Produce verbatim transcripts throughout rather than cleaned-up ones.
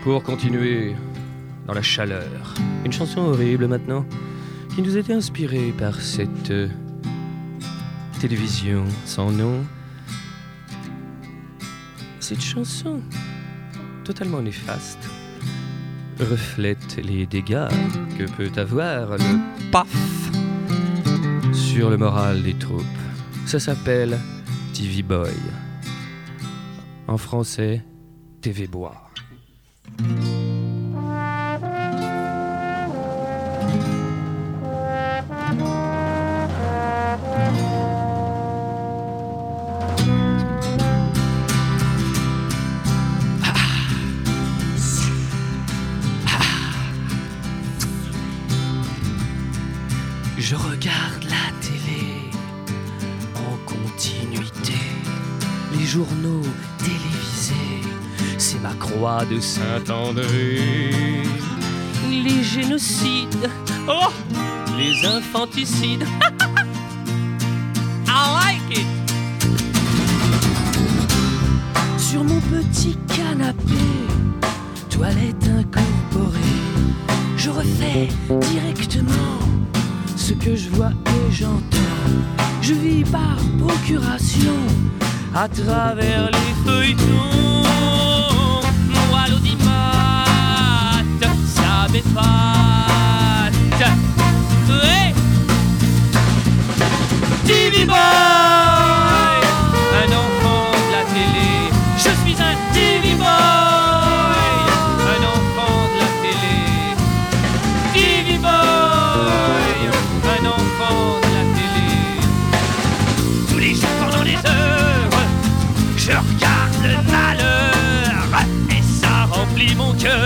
pour continuer dans la chaleur. Une chanson horrible maintenant, qui nous était inspirée par cette euh, télévision sans nom. Cette chanson, totalement néfaste, reflète les dégâts que peut avoir le paf sur le moral des troupes. Ça s'appelle T V Boy. En français, T V Bois. Je regarde la télé en continuité, les journaux télévisés, c'est ma croix de Saint-André. Les génocides, oh, les infanticides, I like it. Sur mon petit canapé, toilette incorporée, je refais directement ce que je vois et j'entends. Je vis par procuration à travers les feuilletons. Moi l'audimat, ça m'épate. Hey, T V Boy, un enfant de la télé. Je suis un T V Boy, un enfant de la télé. T V Boy, un enfant de la télé. Tous les jours pendant des heures, je regarde le malheur et ça remplit mon cœur.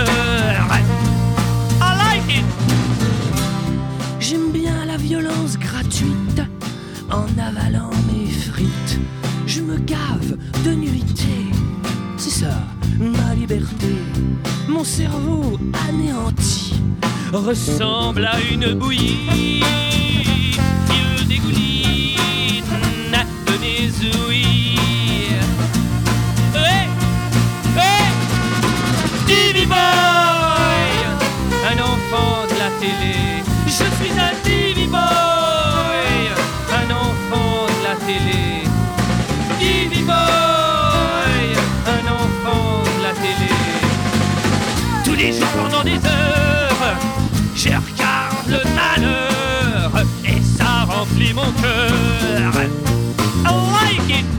I like it. J'aime bien la violence gratuite en avalant mes frites. Je me gave de nullité, c'est ça ma liberté. Mon cerveau anéanti ressemble à une bouillie. Il dégouline de mes ouïes. Hey, hey, T V Boy, un enfant de la télé. Je suis un T V Boy, un enfant de la télé. T V Boy, un enfant de la télé. Tous les jours pendant des heures, je regarde le malheur et ça remplit mon cœur. I like it.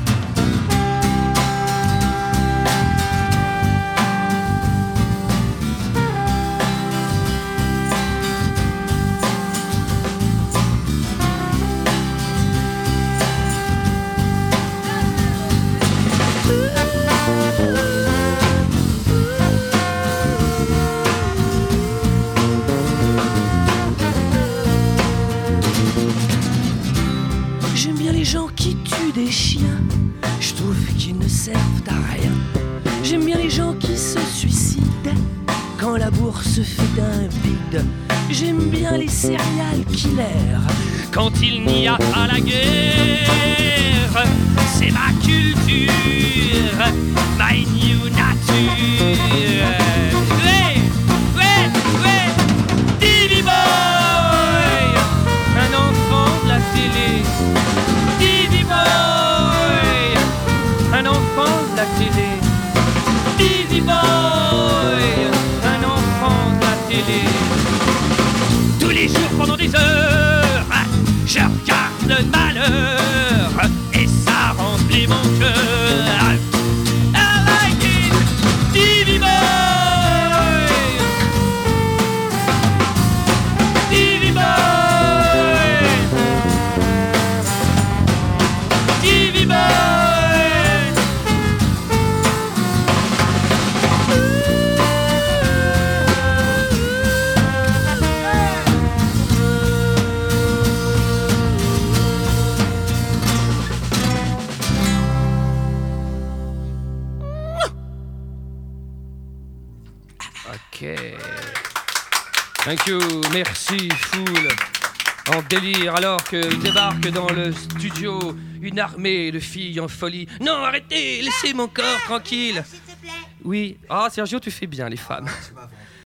J'aime bien les gens qui tuent des chiens, je trouve qu'ils ne servent à rien. J'aime bien les gens qui se suicident quand la bourse fait un vide. J'aime bien les serial killers quand il n'y a pas la guerre. C'est ma culture, my new nature. Ouais, ouais, ouais, T V Boy, un enfant de la télé. T V Boy, un enfant de la télé. T V Boy, un enfant de la télé. Tous les jours pendant des heures, je regarde le malheur et ça remplit mon cœur. I like it, T V Boy, T V Boy, T V Boy. Ok. Thank you, merci, foule. En délire, alors qu'il débarque dans le studio une armée de filles en folie. Non, arrêtez, laissez mon corps tranquille. Oui. Ah, Sergio, tu fais bien les femmes.